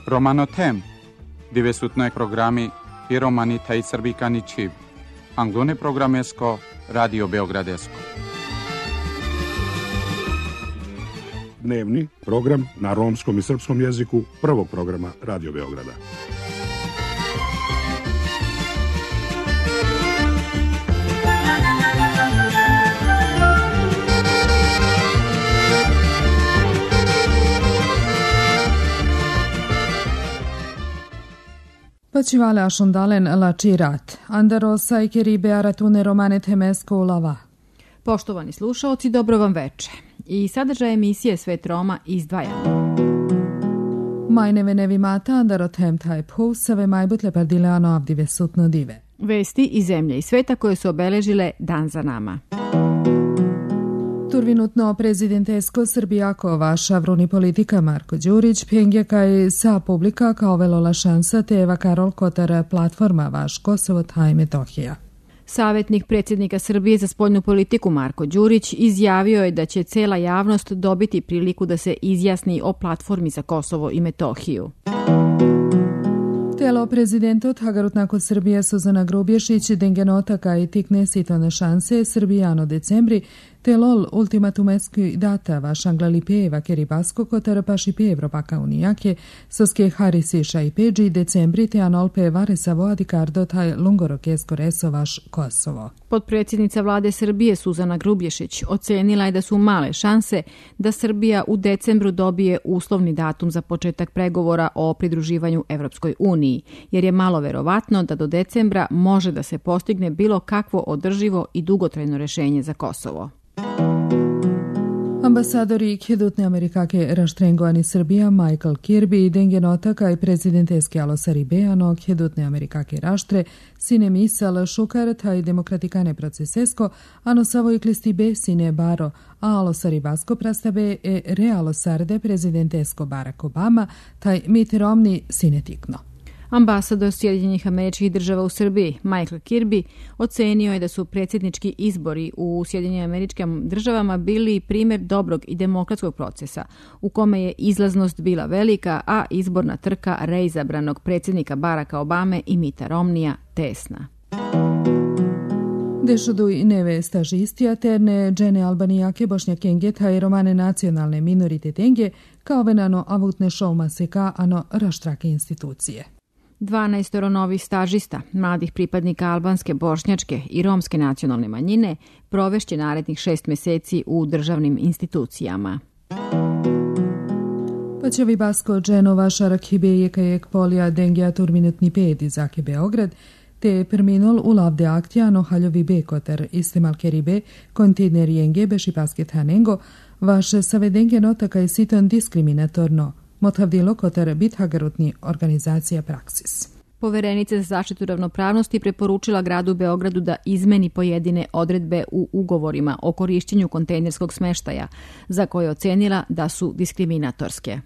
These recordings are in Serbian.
Romanotem, divesutnoj programi i romani taj srbikani čiv. Anglone programesko, Radio Beogradesko. Dnevni program na romskom i srpskom jeziku prvog programa Radio Beograda. Počivale ašundalen la čirat, andarosa i keribe aratune romane temesko ulava. Poštovani slušaoci, dobro vam veče. I sadržaj emisije Svet Roma izdvajamo. Majneve nevimata andarotem taj pusave majbutle pardileano avdive sutno dive. Vesti iz zemlje i sveta koje su obeležile dan za nama. Turvinutno prezidentesko Srbijako vaša vruni politika Marko Đurić pengje kaj sa publika kao velola šansa te Eva Karol Kotar platforma vaš Kosovo taj Metohija. Savjetnik predsjednika Srbije za spoljnu politiku Marko Đurić izjavio je da će cela javnost dobiti priliku da se izjasni o platformi za Kosovo i Metohiju. Telo prezidenta od Hagarutnako Srbije Suzana Grubješić dengenotaka i tikne sitone šanse Srbijano decembri telol ultimatumeski data vaš Anglalipeeva Keribasko Kotar pašipe Evropaka unijake soske Harisiša i Peđi decembri te anolpe Varesavo Adikardo taj Lungorokesko reso vaš Kosovo. Potpredsjednica vlade Srbije Suzana Grubješić ocenila je da su male šanse da Srbija u decembru dobije uslovni datum za početak pregovora o pridruživanju Evropskoj uniji, jer je malo verovatno da do decembra može da se postigne bilo kakvo održivo i dugotrajno rešenje za Kosovo. Ambasadori Kjedutne Amerikake raštrengovani Srbija Michael Kirby i dengenotaka i prezidenteske Alosari Bejano Kjedutne Amerikake raštre sine misal šukar taj demokratikane procesesko ano savo i klisti be sine baro a Alosari Basko prastabe e realosarde prezidentesko Barack Obama taj Mitt Romney sine tikno. Ambasador Sjedinjenih Američkih Država u Srbiji, Michael Kirby, ocenio je da su predsjednički izbori u Sjedinjenim Američkim Državama bili primjer dobrog i demokratskog procesa, u kome je izlaznost bila velika, a izborna trka reizabranog predsjednika Baracka Obame i Mitta Romneya tesna. Dešuduj neve stažistija terne džene albanijake bošnjakenge taj romane nacionalne minoritetenge kao venano avutne šouma seka ano raštrake institucije. 12 novih stažista, mladih pripadnika albanske, bošnjačke i romske nacionalne manjine, provešće narednih 6 mjeseci u državnim institucijama. Paćevi Basko Dženova Šarakhibe Jekajek Polja Dengija Turminutni Ped iz Zake Beograd, te perminol u lavde aktijano haljovi bekotar istemal keribe kontejner jenge beši pasket hanengo, vaše savedenge notaka je siton diskriminatorno, motavdilo kotar bit hagarutni organizacija Praksis. Poverenica za zaštitu ravnopravnosti preporučila gradu Beogradu da izmeni pojedine odredbe u ugovorima o korišćenju kontejnerskog smeštaja, za koje ocenila da su diskriminatorske.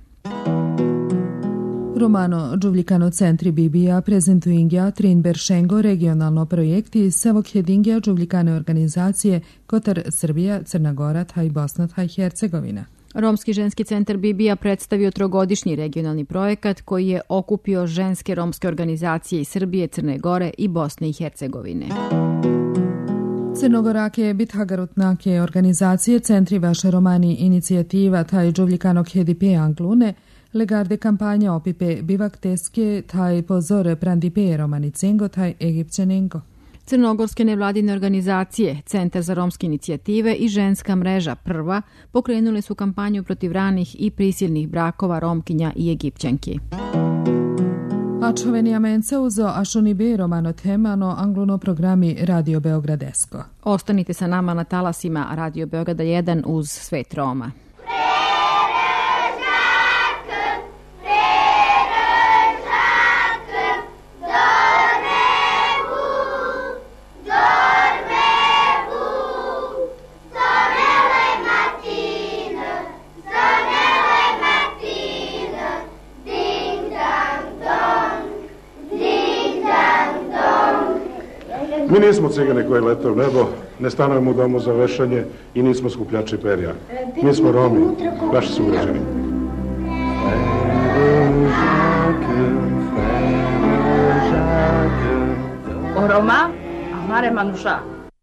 Romano Džuvljikano centri Bibija prezentuingja Trin Beršengo regionalno projekti Savok Hedingja Džuvljikane organizacije Kotar Srbija, Crna Gora, taj Bosna, taj Hercegovina. Romski ženski centar Bibija predstavio 3-godišnji regionalni projekat koji je okupio ženske romske organizacije iz Srbije, Crne Gore i Bosne i Hercegovine. Crnogorake bithagarutnake organizacije centri vaše romani inicijativa taj Džuvljikanog Hedipe Anglune legarde kampanja opipe bivak teske taj pozor prandipe romanicengo taj egipćanengo. Crnogorske nevladine organizacije, Centar za romske inicijative i ženska mreža Prva pokrenule su kampanju protiv ranih i prisilnih brakova Romkinja i Egipćanki. Ačoveni amenca uzo ašoni be romano temano angluno programi Radio Beogradesko. Ostanite sa nama na talasima Radio Beograda 1 uz Svet Roma. Mi nismo cigani koji lete u nebo, ne stanujemo u domu za vešanje i nismo skupljači perja. Mi smo Romi, vaši sugrađani. Oroma, amare manusha.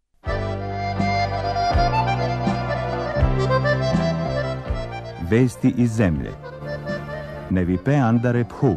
Vesti iz zemlje. Nevipe andare phu.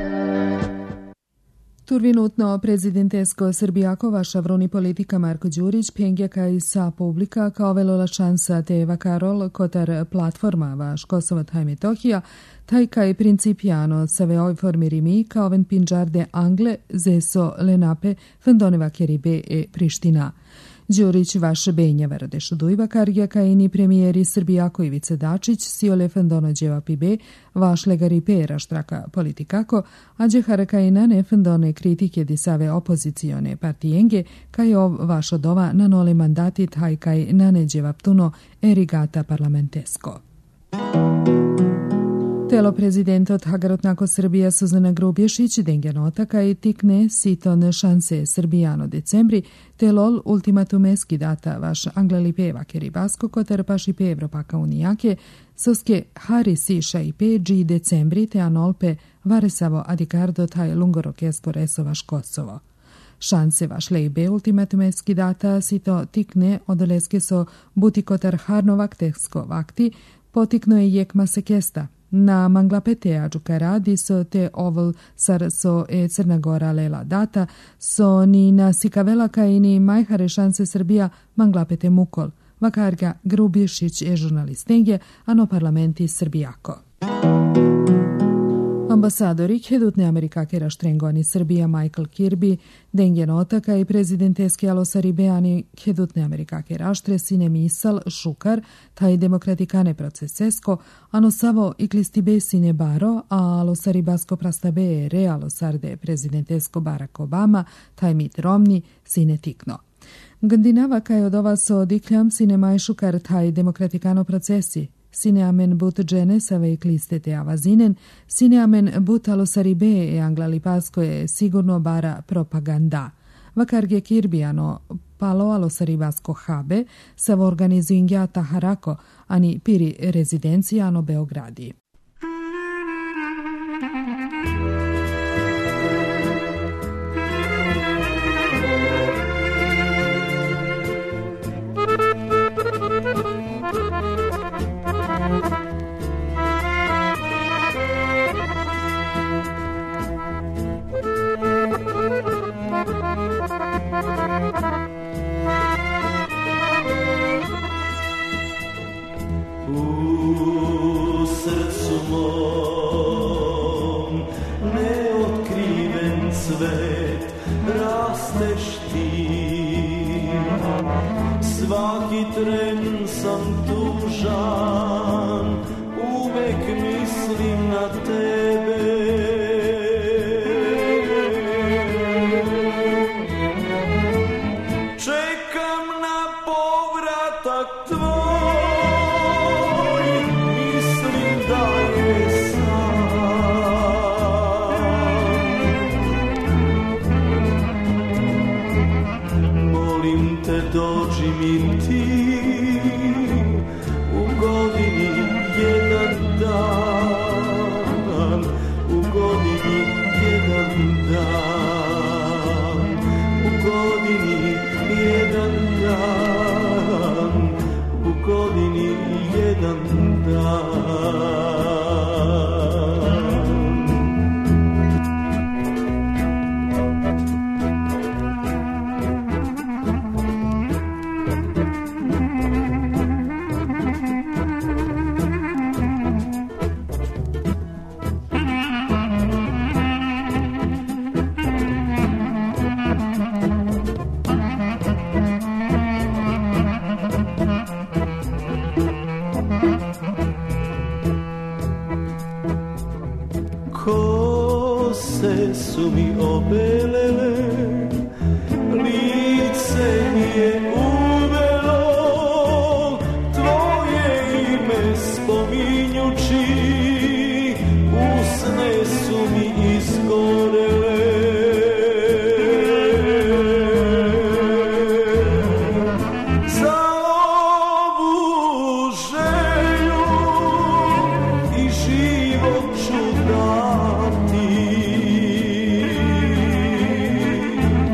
Turvinutno prezidentesko Srbijakova šavroni politika Marko Đurić pengjaka i sa publika kao velola šansa teva Karol kotar platforma vaš Kosova taj Metohija, taj kaj principiano sa veoj formirimi kao ven pinđarde Angle, zeso Lenape, fendoneva Keribe e Priština. Đurić vaše benja verodešu dujva kargija kajini premijeri Srbijako Ivice Dačić, siole fendono djeva pibe, vaš legari pera štraka politikako, a džehara kajina ne fendone kritike disave opozicione partijenge, kaj ov vaš odova na nole mandati taj kaj naneđeva ptuno erigata parlamentesko. Telo prezidenta od Hagarotnako Srbija Suzana Grubješić dengenota kaj tikne siton šanse Srbijano decembri, telol ultimatumeski data vaš Anglali peva keribasko kotar paši pe Evropaka unijake, soske hari siša i pe dži decembri te anolpe varesavo adikardo taj lungorokesko reso vaš Kosovo. Šanse vaš lejbe ultimatumeski data sito tikne odoleske so butikotar harnovak teksko vakti, potikno je jekma se kesta. Na manglapete ađuka radi so te ovl sar so e Crna Gora lela data, so ni na sikavelaka i ni majhare šanse Srbija manglapete mukol. Vakarga Grubješić je žurnalistengje, ano parlamenti Srbijako. Ambasadori Hedutne Amerikake raštrengovani Srbija Michael Kirby, dengenotaka i prezidenteski alosaribeani Hedutne Amerikake raštre sine misal šukar, taj demokratikane procesesko, ano savo iklistibe sine baro, a alosaribasko prastabe re alosarde prezidentesko Barack Obama, taj Mitt Romney sine tikno. Gandinava kaj od ova so odikljam sine maj šukar taj demokratikano procesi, sine amen but džene save iklistete avazinen, sine amen but alosaribe e anglalipasko je sigurno bara propaganda. Vakarge Kirbijano palo alosaribasko habe savo organizuingjata harako, ani piri rezidencijano Beogradi. Svaki tren sam tužan, uvek mislim na tebe. Čekam na povratak tvoj, mislim da je san. Molim te dođi mi ti u godini jedan dan, u godini jedan dan, u godini jedan dan, u godini jedan dan. Kose su mi obelele, lice mi je uvelo, tvoje ime spominjući, usne su mi izgorele. Za ovu želju i život ću dati.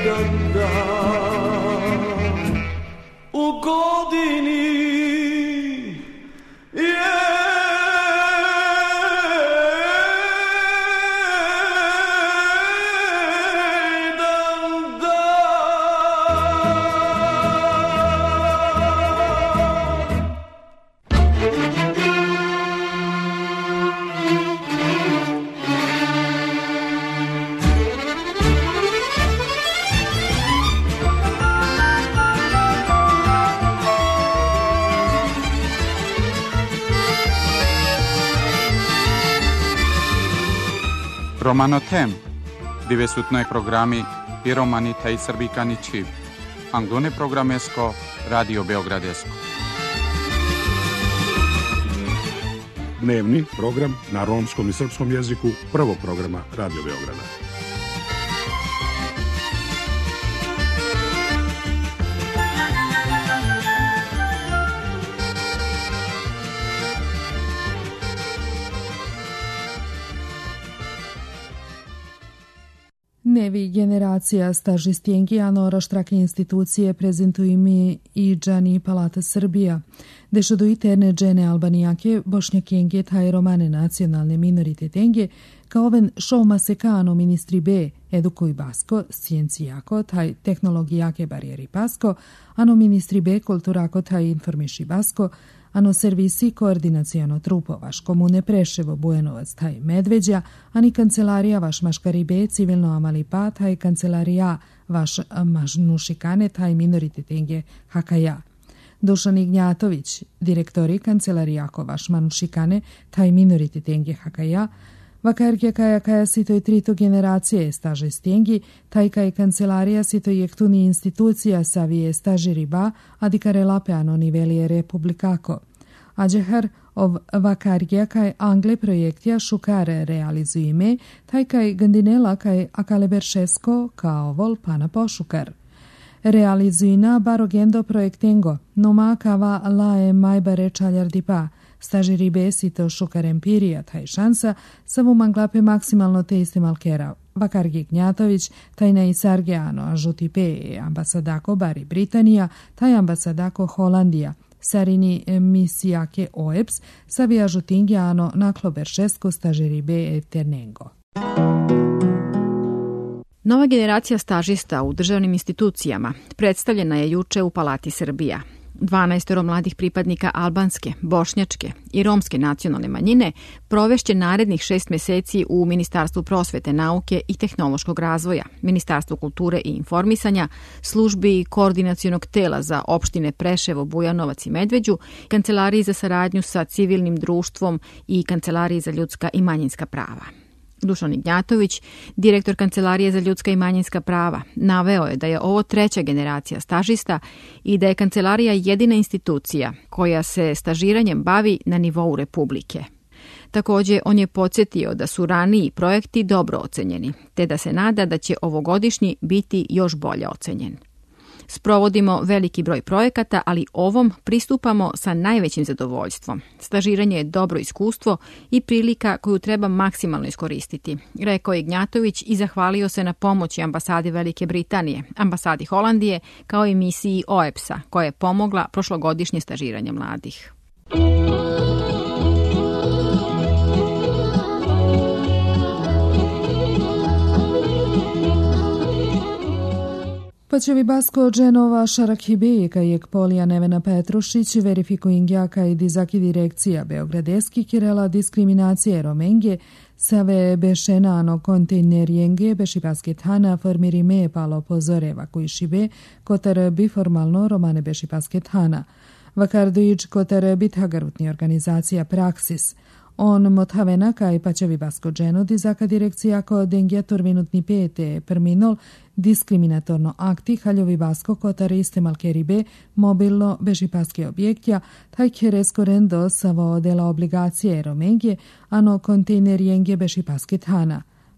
jedan dan u godini Romano Tem, dove sutnoj programi Piromani taj Srbikani Čib, Anglone programesko, Radio Beogradesko. Dnevni program na romskom i srpskom jeziku prvog programa Radio Beograda. Nevi generacija stažistijengi anoraštrake institucije prezentuju mi i džani Palata Srbija. Dešo do iterne džene albanijake, bošnjakenge taj romane nacionalne minoritetenge, kao oven šovma sekano ministri B, edukuj basko, sciencijako, taj tehnologijake barijeri pasko, ano ministri B, kulturako, taj informiši basko, ano servisi koordinacijono trupo vaš komune Preševo, Bujanovac, taj Medveđa, ani kancelarija vaš Maškaribe, civilno Amalipa, taj kancelarija vaš Mažnušikane, taj minoritetenge Hakaja. Dušan Ignjatović, direktori kancelarijako vaš Manušikane, taj minoritetenge Hakaja, Vakarke kaja sitoj trito generacije staže stjengi, taj kaj kancelarija sitoj jektuni institucija savije staži riba, adikare lapeano nivelije republikako. Ađehar ov vakarja kaj angle projektija šukare realizuju ime, taj kaj gandinela kaj akaleberšesko kao vol pana pošukar. Realizujna barogendo projektengo, noma kava lae majbare čaljardipa, stažiri besito šukar empirija taj šansa, savu manglape maksimalno te iste malkera. Vakargi Gnjatović, taj na Isargeano, a žuti pe ambasadako bari Britanija, taj ambasadako Holandija, sarini misijake OEPS, savija žutingiano na kloberšesko stažiri be eternengo. Nova generacija stažista u državnim institucijama predstavljena je juče u Palati Srbija. 12 mladih pripadnika albanske, bošnjačke i romske nacionalne manjine provešće narednih 6 meseci u Ministarstvu prosvete, nauke i tehnološkog razvoja, Ministarstvu kulture i informisanja, službi koordinacionog tela za opštine Preševo, Bujanovac i Medveđu, Kancelariji za saradnju sa civilnim društvom i Kancelariji za ljudska i manjinska prava. Dušan Ignjatović, direktor Kancelarije za ljudska i manjinska prava, naveo je da je ovo 3. generacija stažista i da je Kancelarija jedina institucija koja se stažiranjem bavi na nivou Republike. Također, on je podsjetio da su raniji projekti dobro ocenjeni, te da se nada da će ovogodišnji biti još bolje ocenjen. Sprovodimo veliki broj projekata, ali ovom pristupamo sa najvećim zadovoljstvom. Stažiranje je dobro iskustvo i prilika koju treba maksimalno iskoristiti, rekao je Ignjatović i zahvalio se na pomoći ambasadi Velike Britanije, ambasadi Holandije, kao i misiji OEPS-a, koja je pomogla prošlogodišnje stažiranje mladih. Pačevi basko dženova Šarakhibe, kajek Polija Nevena Petrušić, verifikuingja kaj dizaki direkcija Beogradeski kirela diskriminacije romenge, save bešenano kontejnerjenge bešipasket hana formirime palo pozoreva koji šibe, kotar biformalno romane bešipasket hana. Vakardujić kotar bithagarutni organizacija Praksis. On mothavena kaj pačevi basko dženo dizaka direkcija ko dengja turminutni pete perminol diskriminatorno akti haljovi basko kotar iste malkeribe mobilno bežipaske objektja taj keresko rendo savo dela obligacije romengje ano kontejnerjenge bežipaske thana.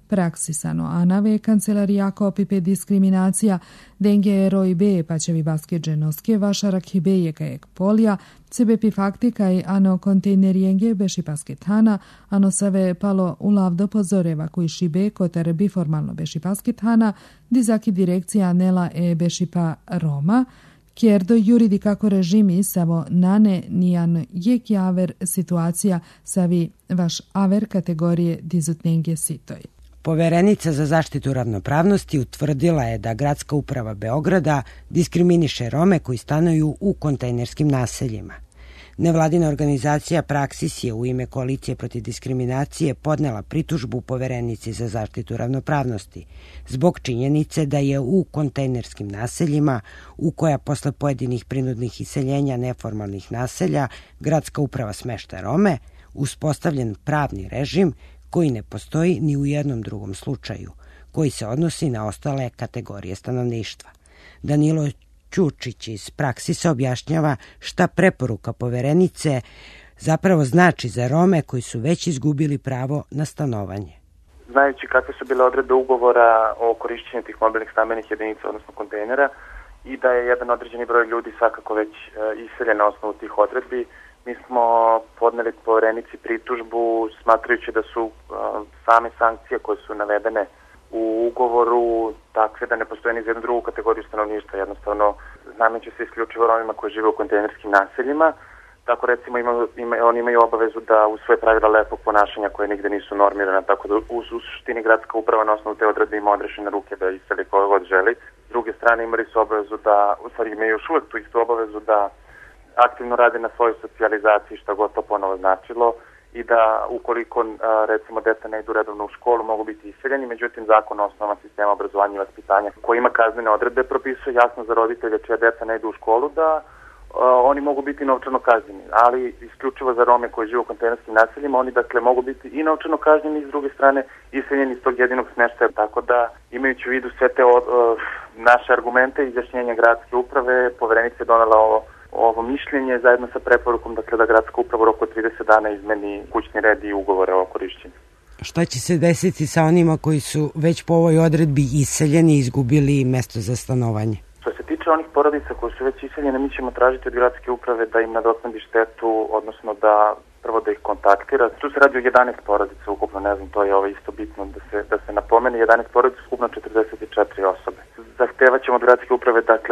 praksisano anave, kancelarijako opipe diskriminacija, denge roj be, pačevi baske dženoske, vašarak hibeje kajek polja, sebepi faktikaj ano kontejnerijenge beši pasketana, ano save palo ulavdo pozoreva koji šibe kotar biformalno beši pasketana, dizaki direkcija nela beši pa Roma, kjer do juridi kako režimi samo nane nijan jek javer situacija savi vaš aver kategorije dizutnenge sitoj. Poverenica za zaštitu ravnopravnosti utvrdila je da Gradska uprava Beograda diskriminiše Rome koji stanuju u kontejnerskim naseljima. Nevladina organizacija Praksis je u ime Koalicije protiv diskriminacije podnela pritužbu Poverenici za zaštitu ravnopravnosti zbog činjenice da je u kontejnerskim naseljima, u koja posle pojedinih prinudnih iseljenja neformalnih naselja Gradska uprava smešta Rome, uspostavljen pravni režim koji ne postoji ni u jednom drugom slučaju, koji se odnosi na ostale kategorije stanovništva. Danilo Ćučić iz Praksisa objašnjava šta preporuka Poverenice zapravo znači za Rome koji su već izgubili pravo na stanovanje. Znajući kakve su bile odredbe ugovora o korišćenju tih mobilnih stambenih jedinica, odnosno kontejnera, i da je jedan određeni broj ljudi svakako već iseljen na osnovu tih odredbi, mi smo podneli Poverenici pritužbu smatrajući da su same sankcije koje su navedene u ugovoru takve da ne postoje ni za jednu drugu kategoriju stanovništva. Jednostavno, nameće se isključivo Romima koji žive u kontejnerskim naseljima. Tako recimo oni imaju obavezu da usvoje pravila lepog ponašanja koje nigde nisu normirane, tako da u suštini Gradska uprava na osnovu te odredbe ima odrešene ruke da iseli koga god želi. S druge strane imali su obavezu da, u stvari imaju još uvek tu istu obavezu da aktivno rade na svojoj socijalizaciji, što god to ponovo značilo, i da ukoliko recimo deca ne idu redovno u školu mogu biti iseljeni, međutim zakon o osnovama sistema obrazovanja i vaspitanja koji ima kaznene odredbe propisuje jasno za roditelje čija deca ne idu u školu da oni mogu biti novčano kažnjeni, ali isključivo za Rome koji žive u kontejnerskim naseljima oni dakle mogu biti i novčano kažnjeni i s druge strane iseljeni iz tog jedinog smeštaja, tako da imajući u vidu sve te naše argumente i izjašnjenja Gradske uprave, Poverenica je donela ovo mišljenje zajedno sa preporukom dakle, da Gradska uprava u roku 30 dana izmeni kućni red i ugovore o korišćenju. Šta će se desiti sa onima koji su već po ovoj odredbi iseljeni i izgubili mesto za stanovanje? Što se tiče onih porodica koji su već iseljene, mi ćemo tražiti od Gradske uprave da im nadoknadi štetu, odnosno da prvo da ih kontaktira. Tu se radi o 11 porodica ukupno, ne znam, to je isto bitno da se napomene, 11 porodica ukupno 44 osobe. Zahtevat ćemo od Gradske uprave dakle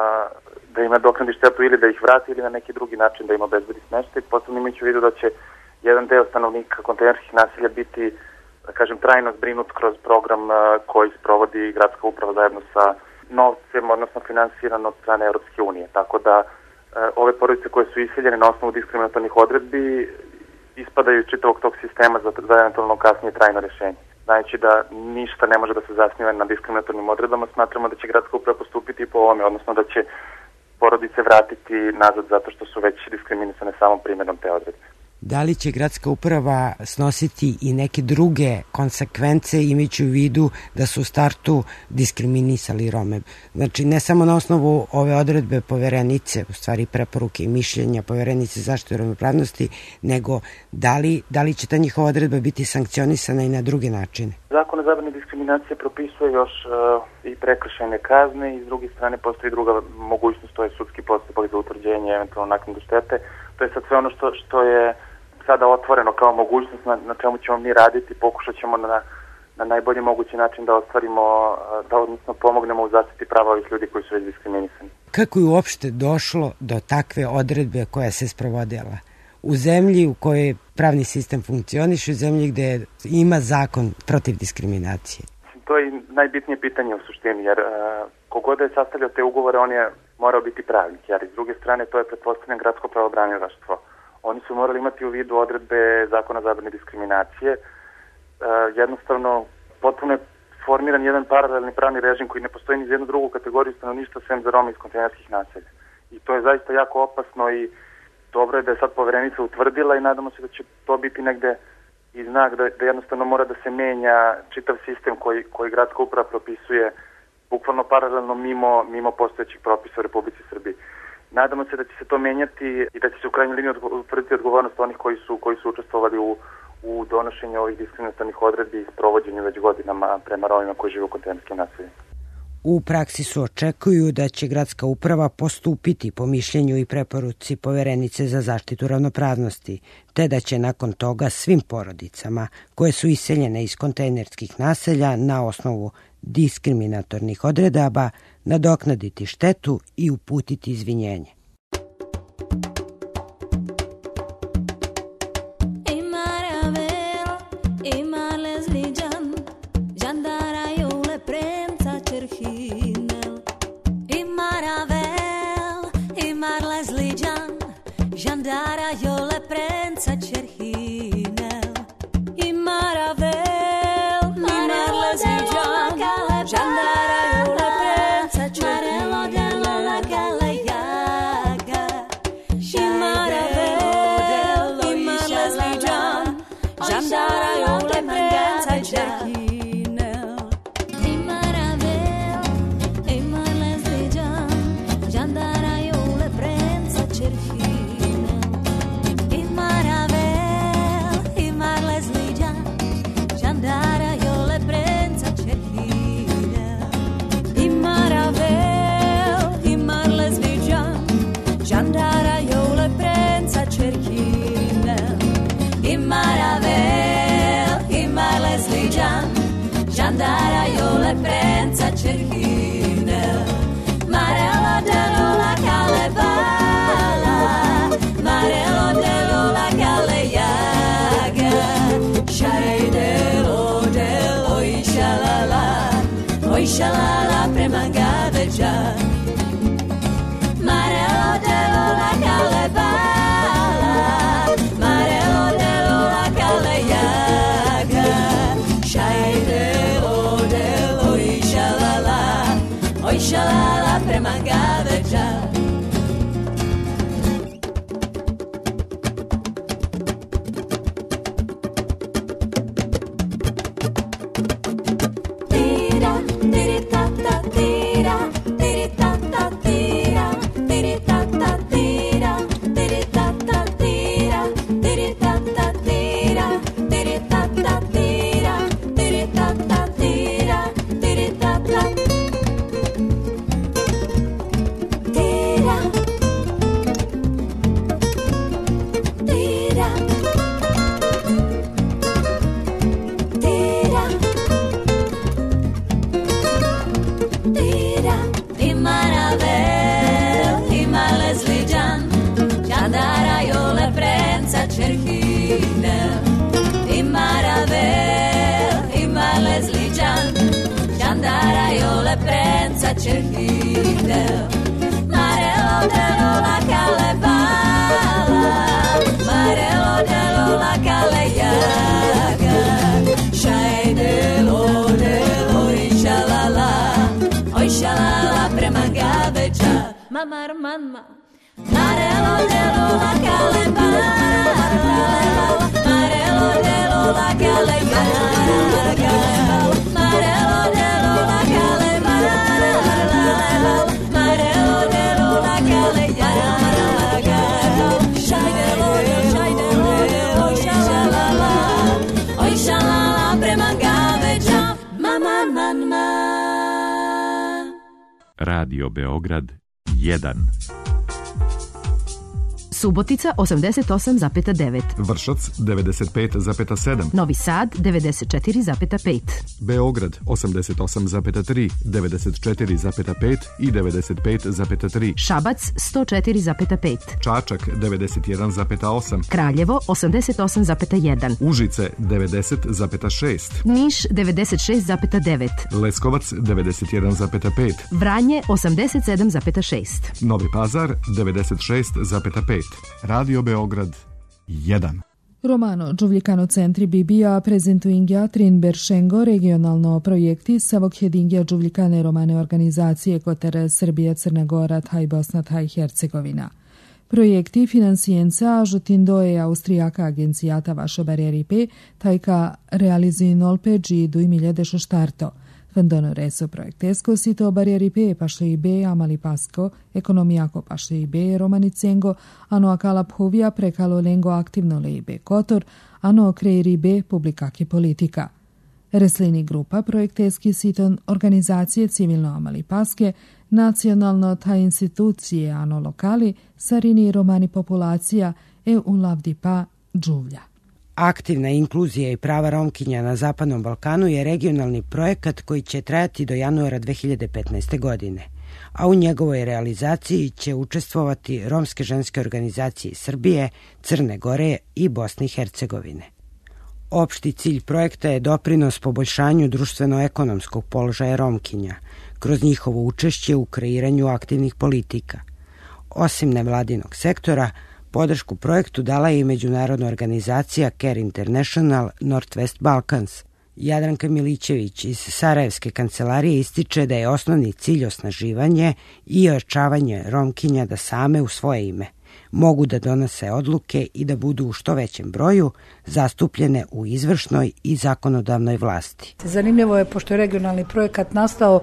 da im nadoknadi štetu ili da ih vrati ili na neki drugi način da im obezbedi smeštaj. Posebno imajući u vidu da će jedan deo stanovnika kontejnerskih naselja biti, da kažem, trajno zbrinut kroz program koji sprovodi Gradska uprava zajedno sa novcem, odnosno finansirano od strane Europske unije. Tako da ove porodice koje su iseljene na osnovu diskriminatornih odredbi ispadaju iz čitavog tog sistema za eventualno kasnije trajno rešenje. Znajući da ništa ne može da se zasniva na diskriminatornim odredbama, smatramo da će Gradska uprava postupiti po ovome, odnosno da će porodice vratiti nazad zato što su već diskriminisane samom primjenom te odredbe. Da li će Gradska uprava snositi i neke druge konsekvence imajući u vidu da su u startu diskriminisali Rome? Znači ne samo na osnovu ove odredbe Poverenice, u stvari preporuke i mišljenja Poverenice za zaštitu ravnopravnosti, nego da li će ta njihova odredba biti sankcionisana i na druge načine? Zakon o zabrani diskriminacije propisuje još i prekršajne kazne i s druge strane postoji druga mogućnost, to je sudski postupak za utvrđenje eventualno naknadu štete. To je sad sve ono što je sada otvoreno kao mogućnost na čemu ćemo mi raditi, pokušat ćemo na najbolji mogući način da ostvarimo, da odnosno pomognemo u zaštiti prava ovih ljudi koji su već diskriminisani. Kako je uopšte došlo do takve odredbe koja se sprovodila? U zemlji u kojoj pravni sistem funkcioniše, u zemlji gde ima zakon protiv diskriminacije? To je najbitnije pitanje u suštini, jer kogod je sastavljao te ugovore, on je morao biti pravnik, jer s druge strane to je pretpostavljeno gradsko pravobranilaštvo. Oni su morali imati u vidu odredbe zakona o zabrani diskriminacije. Jednostavno, potpuno je formiran jedan paralelni pravni režim koji ne postoji ni za jednu drugu kategoriju stanovništva sem za Rome iz kontejnerskih naselja. I to je zaista jako opasno i dobro je da je sad Poverenica utvrdila i nadamo se da će to biti negde i znak da jednostavno mora da se menja čitav sistem koji Gradska uprava propisuje bukvalno paralelno mimo postojećih propisa u Republici Srbiji. Nadamo se da će se to menjati i da će se u krajnjoj liniji utvrditi odgovornost onih koji su učestvovali u donošenju ovih diskriminatornih odredbi i sprovođenju već godinama prema Romima koji žive u kontejnerskim naseljima. U praksi su očekuju da će gradska uprava postupiti po mišljenju i preporuci Poverenice za zaštitu ravnopravnosti, te da će nakon toga svim porodicama koje su iseljene iz kontejnerskih naselja na osnovu diskriminatornih odredaba nadoknaditi štetu i uputiti izvinjenje. Jandara io le prensa cerhinel I maravel Marle zviđan Jandara io le prensa cerhinel Marelo la galejaga I maravel Marle zviđan Jandara io le prensa cerhinel I maravel Marle zviđan Jandara io le prensa cerhinel Jandara io le prensa cerhinel Marelo dello la calebala Marelo dello la calejaga Shai dello oi shalala premangaveja Marelo dello la calebala Marelo dello la calejaga Shai oi shalala premangaveja Tira tirita ta tira tirita ta tira tirita ta tira tirita ta tira tirita ta tira tirita ta tira tirita ta tira tirita ta cerhinel Marelo dello la calebala Marelo dello la calejaga Shai dello oi shalala premangaveja Mamar manma Marelo dello la calebala Marelo dello la calejaga Marelo dello la calebala Marelo dello la calejaga Shai dello oi shalala premangaveja Mama manma Radio Beograd 1 Subotica 88,9. Vršac 95,7. Novi Sad 94,5. Beograd 88,3, 94,5 i 95,3. Šabac 104,5. Čačak 91,8. Kraljevo 88,1. Užice 90,6. Niš 96,9. Leskovac 91,5. Vranje 87,6. Novi Pazar 96,5. Radio Beograd 1. Romano Giuvlicano Centri Bibija prezentuingja Trinberšengo regionalno projekti Savokjedingja Giuvlicane romane organizacije Koter Srbije, Crna Gora, Taj Bosna, Taj Hercegovina. Projekti finansienza žutindoje Austrijaka agencijata vaše barjeri P, tajka realizinolpe G 2016. Vendono reso proiectesco sito barrieripe pașeibe amalipasco, economiaco pașeibe romanicengo, ano acala phuvia precalo lengo aktivno leibe kotor, ano kreiribe publikake politika. Reslini grupa projekteski siton organizacije civilno amalipaske, nacionalno ta institucije ano lokali, sarini romani populacija e ulavdi pa džuvlja. Aktivna inkluzija i prava Romkinja na Zapadnom Balkanu je regionalni projekat koji će trajati do januara 2015. godine, a u njegovoj realizaciji će učestvovati romske ženske organizacije Srbije, Crne Gore i Bosne i Hercegovine. Opšti cilj projekta je doprinos poboljšanju društveno-ekonomskog položaja Romkinja kroz njihovo učešće u kreiranju aktivnih politika. Osim nevladinog sektora, podršku projektu dala je i međunarodna organizacija Care International Northwest Balkans. Jadranka Milićević iz Sarajevske kancelarije ističe da je osnovni cilj osnaživanje i ojačavanje Romkinja da same u svoje ime mogu da donose odluke i da budu u što većem broju zastupljene u izvršnoj i zakonodavnoj vlasti. Zanimljivo je, pošto je regionalni projekat nastao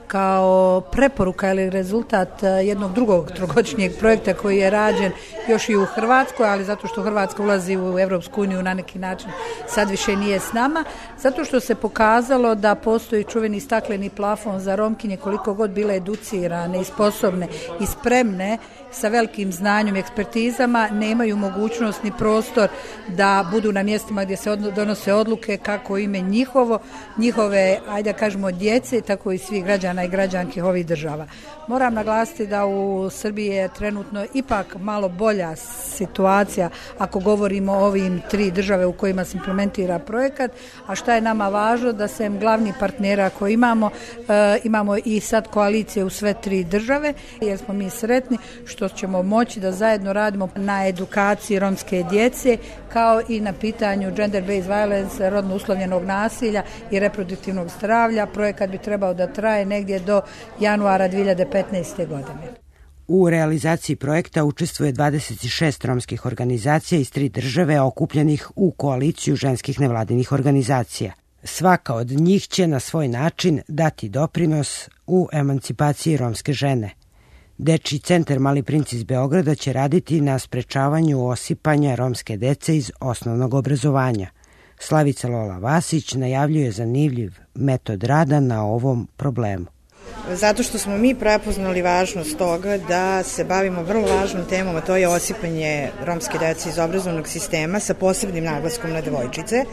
kao preporuka ili rezultat jednog drugog trogodišnjeg projekta koji je rađen još i u Hrvatskoj, ali zato što Hrvatska ulazi u Evropsku uniju na neki način sad više nije s nama, zato što se pokazalo da postoji čuveni stakleni plafon za Romkinje, koliko god bile educirane i sposobne i spremne sa velikim znanjem i ekspertizama, nemaju mogućnost ni prostor da budu na mjestima gdje se donose odluke kako ime njihove, ajde da kažemo, djece, tako i svih građana i građanki ovih država. Moram naglasiti da u Srbiji je trenutno ipak malo bolja situacija ako govorimo o ovim 3 države u kojima se implementira projekat, a šta je nama važno, da sem glavnih partnera koji imamo i sad koalicije u sve 3 države, jer smo mi sretni što ćemo moći da zajedno radimo na edukaciji romske djece, kao i na pitanju gender-based violence, rodno uslovljenog nasilja i reproduktivnog zdravlja. Projekat bi trebao da traje negdje do januara 2015. godine. U realizaciji projekta učestvuje 26 romskih organizacija iz 3 države okupljenih u koaliciju ženskih nevladinih organizacija. Svaka od njih će na svoj način dati doprinos u emancipaciji romske žene. Dečiji centar Mali princ iz Beograda će raditi na sprečavanju osipanja romske dece iz osnovnog obrazovanja. Slavica Lola Vasić najavljuje zanimljiv metod rada na ovom problemu. Zato što smo mi prepoznali važnost toga da se bavimo vrlo važnom temom, a to je osipanje romske dece iz obrazovnog sistema sa posebnim naglaskom na devojčice,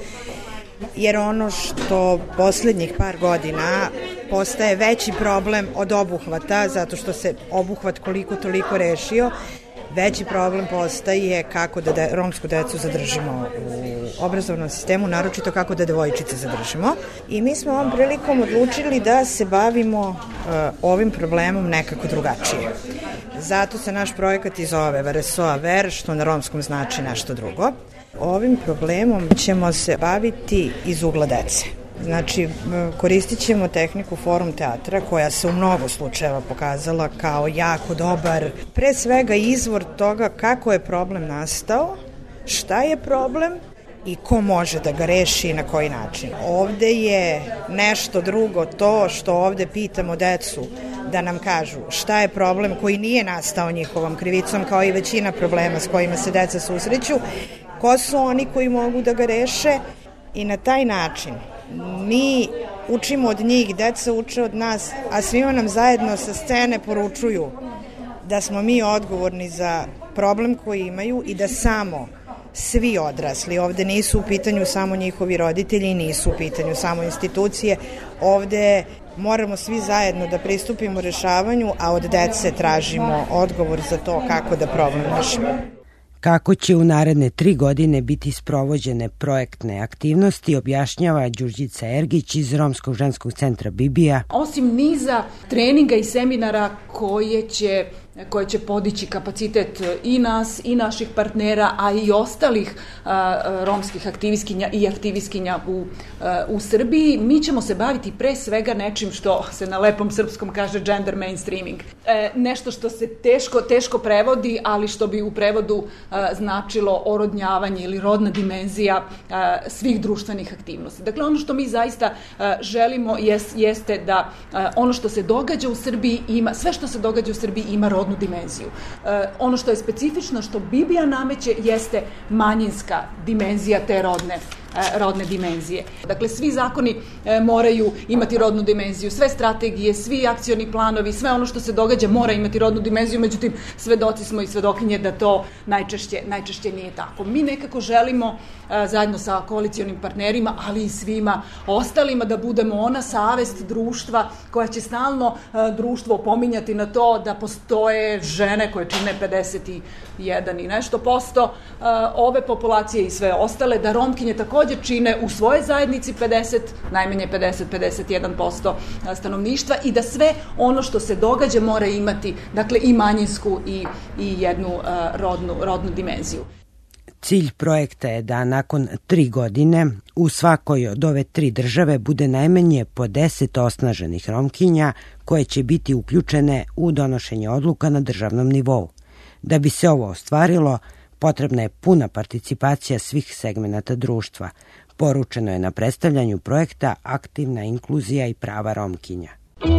jer ono što poslednjih par godina postaje veći problem od obuhvata, zato što se obuhvat koliko toliko rešio, veći problem postaje kako da romsku decu zadržimo u obrazovnom sistemu, naročito kako da devojčice zadržimo. I mi smo ovom prilikom odlučili da se bavimo ovim problemom nekako drugačije. Zato se naš projekat i zove Veresoa Ver, što na romskom znači nešto drugo. Ovim problemom ćemo se baviti iz ugla dece. Znači, koristit ćemo tehniku forum teatra koja se u mnogo slučajeva pokazala kao jako dobar, pre svega izvor toga kako je problem nastao, šta je problem i ko može da ga reši i na koji način. Ovde je nešto drugo to što ovde pitamo decu da nam kažu šta je problem koji nije nastao njihovom krivicom, kao i većina problema s kojima se deca susreću, ko su oni koji mogu da ga reše i na taj način mi učimo od njih, deca uče od nas, a svima nam zajedno sa scene poručuju da smo mi odgovorni za problem koji imaju i da samo svi odrasli, ovde nisu u pitanju samo njihovi roditelji, nisu u pitanju samo institucije, ovde moramo svi zajedno da pristupimo rešavanju, a od dece tražimo odgovor za to kako da problem rešimo. Kako će u naredne 3 godine biti sprovođene projektne aktivnosti, objašnjava Đurđica Ergić iz Romskog ženskog centra Bibija. Osim niza treninga i seminara koje će koje će podići kapacitet i nas i naših partnera, a i ostalih romskih aktivistkinja i aktivistkinja u Srbiji. Mi ćemo se baviti pre svega nečim što se na lepom srpskom kaže gender mainstreaming. Nešto što se teško prevodi, ali što bi u prevodu značilo orodnjavanje ili rodna dimenzija svih društvenih aktivnosti. Dakle, ono što mi zaista želimo jeste da ono što se događa u Srbiji sve što se događa u Srbiji ima rodnu dimenziju. Ono što je specifično, što Biblija nameće, jeste manjinska dimenzija te rodne dimenzije. Dakle, svi zakoni moraju imati rodnu dimenziju, sve strategije, svi akcioni planovi, sve ono što se događa mora imati rodnu dimenziju, međutim, svedoci smo i svedokinje da to najčešće nije tako. Mi nekako želimo, zajedno sa koalicionim partnerima, ali i svima ostalima, da budemo ona savest društva koja će stalno društvo opominjati na to da postoje žene koje čine 51 i nešto posto ove populacije i sve ostale, da Romkinje također čine u svojoj zajednici najmanje 50-51% stanovništva i da sve ono što se događa mora imati, dakle, i manjinsku i jednu rodnu dimenziju. Cilj projekta je da nakon 3 godine u svakoj od ove 3 države bude najmanje po 10 osnaženih Romkinja koje će biti uključene u donošenje odluka na državnom nivou. Da bi se ovo ostvarilo, potrebna je puna participacija svih segmenata društva. Poručeno je na predstavljanju projekta Aktivna inkluzija i prava Romkinja.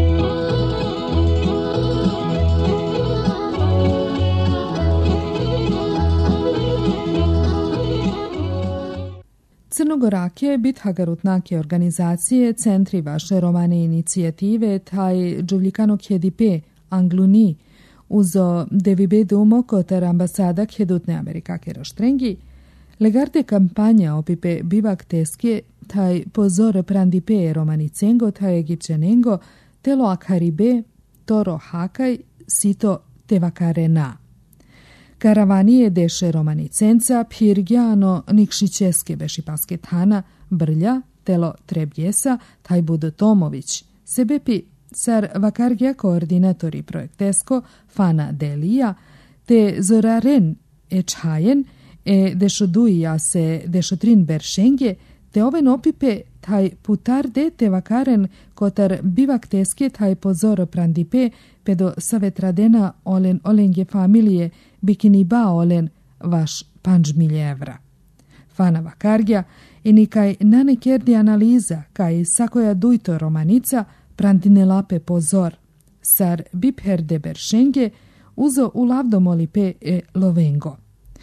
Crnogorake Bithagarutnake organizacije centri vaše romane inicijative taj Đuvljikano Kjedipe Angluni uzo devibe dumo kotar ambasada Kjedutne Amerikake Raštrengi, legarde kampanja opipe bivak teske taj pozor prandipe romanicengo taj egipćanengo telo akaribe toro hakaj sito tevakarena. Karavanije deše romanicenca Pirgjano Nikšićeske bešipaske tana Brlja telo Trebjesa taj Budo Tomović sebepi sar vakargja koordinatori projektesko Fana Delija te Zoraren Ečhajen dešoduija se dešotrin beršenge te ove nopipe taj putarde te vakaren kotar bivak teske taj pozor prandipe pedo savetradena olenge familije bikini ba olen vaš 5.000 evra. Fana vakargja i nikaj nanekerdi analiza kaj sakoja dujto romanica prandine lape pozor. Sar bipherde beršenge uzo u lavdomolipe lovengo.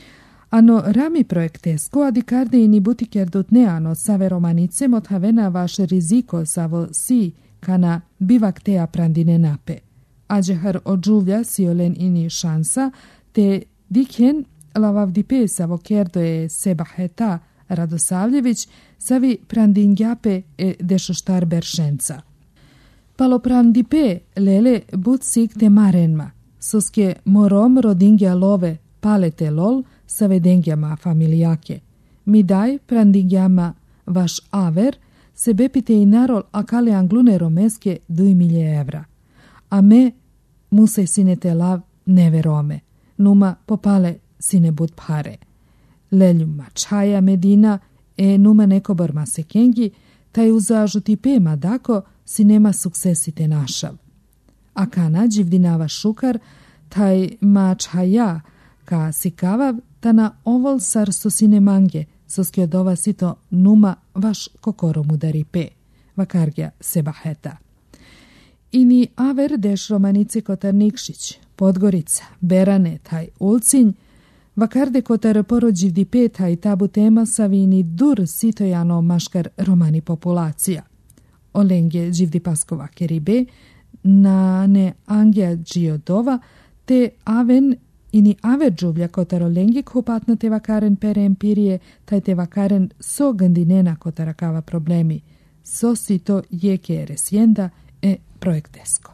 Ano rami projektesko adikarde i ni butikerdutneano save romanice mothavena vaš riziko savo si kana bivak tea prandine nape. Ađehar odžuvlja siolen ini šansa te dikhen lavavdipe savo kerdo je Sebaheta Radosavljević savi prandingjape dešoštar beršenca. Paloprandipe lele butsik te marenma, soske morom rodingja love palete lol sa vedengjama familijake. Mi daj prandingjama vaš aver, se bepite i narol akale anglune romeske 2.000 evra. A me musaj sinete lav neve rome, numa popale sine bud pare. Leljuma čaja medina numa nekobor masekengi, taj uzažu ti pema dako si nema suksesite našav. A kana dživdinava šukar, taj mačhaja ka sikavav, ta na ovol sar sosine mange, soski od ova sito numa vaš kokorom udari pe, vakargja Sebaheta. Ini aver deš romanice kotar Nikšić, Podgorica, Berane, taj Ulcinj, vakarde kotar porođivdi pe taj tabu tema savini dur sitojano maškar romani populacija. Olenge dživdi paskova keribe, na ne angja džiodova, te aven ini aver džuvlja kotar olenge kupatna te vakaren pere empirije, taj te vakaren so gandinena kotara kava problemi. So sito jeke resjenda projektesko.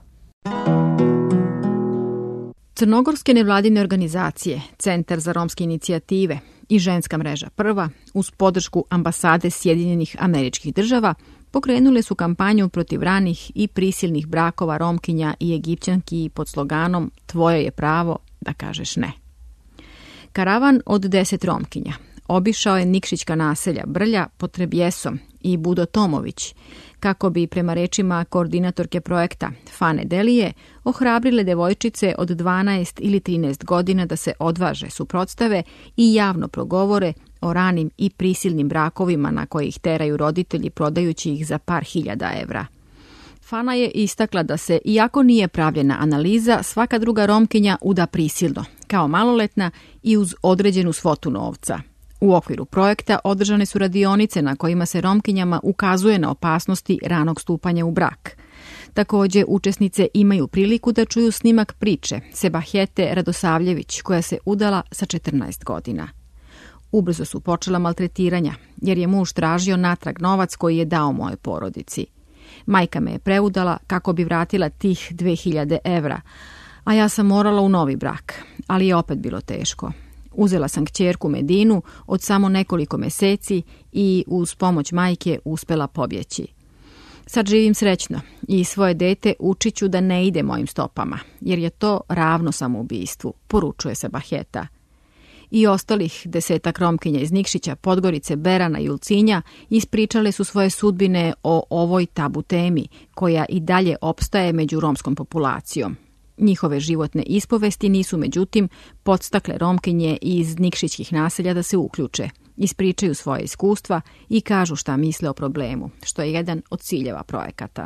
Crnogorske nevladine organizacije, Centar za romske inicijative i Ženska mreža Prva, uz podršku ambasade Sjedinjenih Američkih Država, pokrenule su kampanju protiv ranih i prisilnih brakova Romkinja i Egipćanki pod sloganom "Tvoje je pravo da kažeš ne". Karavan od 10 Romkinja obišao je Nikšićka naselja Brlja, Potrebjesom i Budo Tomović, kako bi, prema rečima koordinatorke projekta Fane Delije, ohrabrile devojčice od 12 ili 13 godina da se odvaže, suprotstave i javno progovore o ranim i prisilnim brakovima na koje ih teraju roditelji prodajući ih za par hiljada evra. Fana je istakla da se, iako nije pravljena analiza, svaka druga Romkinja uda prisilno, kao maloletna i uz određenu svotu novca. U okviru projekta održane su radionice na kojima se Romkinjama ukazuje na opasnosti ranog stupanja u brak. Također, učesnice imaju priliku da čuju snimak priče Sebahete Radosavljević, koja se udala sa 14 godina. Ubrzo su počela maltretiranja, jer je muž tražio natrag novac koji je dao mojoj porodici. Majka me je preudala kako bi vratila tih 2000 evra, a ja sam morala u novi brak, ali je opet bilo teško. Uzela sam kćerku Medinu od samo nekoliko meseci i uz pomoć majke uspela pobjeći. Sad živim srećno i svoje dete učit ću da ne ide mojim stopama, jer je to ravno samoubistvu, poručuje se Baheta. I ostalih 10 Romkinja iz Nikšića, Podgorice, Berana i Ulcinja ispričale su svoje sudbine o ovoj tabu temi, koja i dalje opstaje među romskom populacijom. Njihove životne ispovesti nisu, međutim, podstakle Romkinje iz nikšićkih naselja da se uključe, ispričaju svoje iskustva i kažu šta misle o problemu, što je jedan od ciljeva projekata.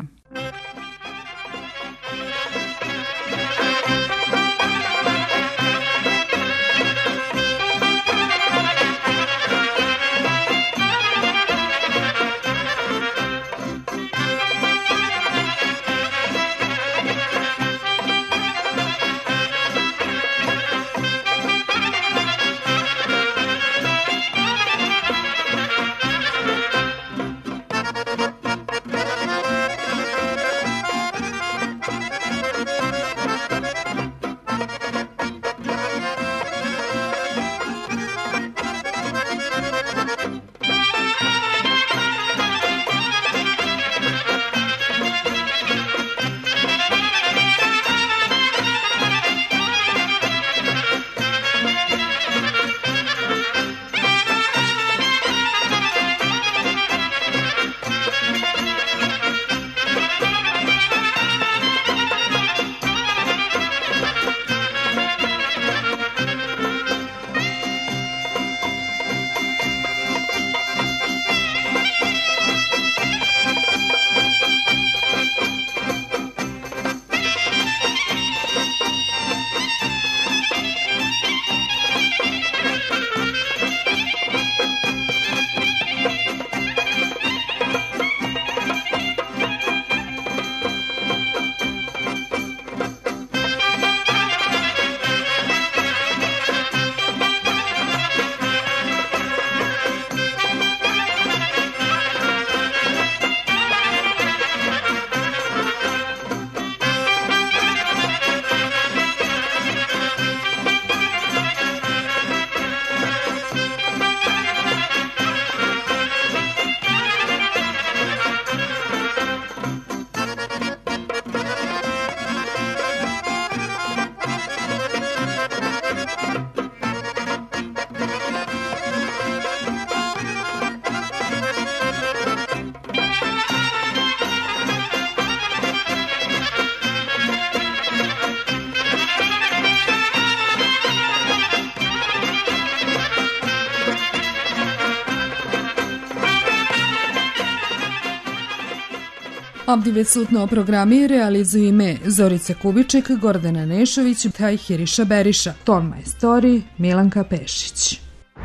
Abdivecutno programi realizuju ime Zorica Kubiček, Gordana Nešović, Hiriša Beriša, ton majstori Milanka Pešić.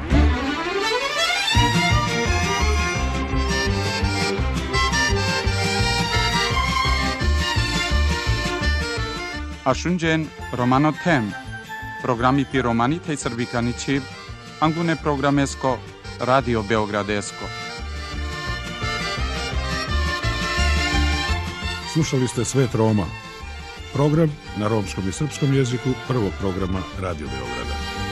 Ashunjen Romano Tem, programi pi romani tej srbikani čiv, angune programesko, Radio Beogradesko. Slušali ste Svet Roma, program na romskom i srpskom jeziku prvog programa Radio Beograda.